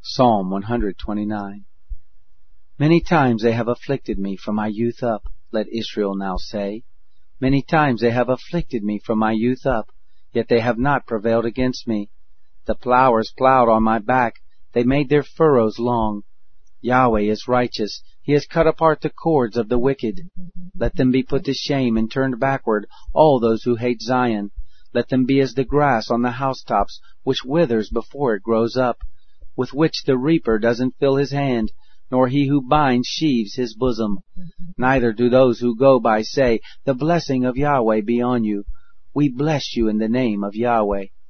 Psalm 129. Many times they have afflicted me from my youth up, let Israel now say. Many times they have afflicted me from my youth up, yet they have not prevailed against me. The plowers plowed on my back, they made their furrows long. Yahweh is righteous, he has cut apart the cords of the wicked. Let them be put to shame and turned backward, all those who hate Zion. Let them be as the grass on the housetops, which withers before it grows up, with which the reaper doesn't fill his hand, nor he who binds sheaves his bosom. Neither do those who go by say, the blessing of Yahweh be on you. We bless you in the name of Yahweh.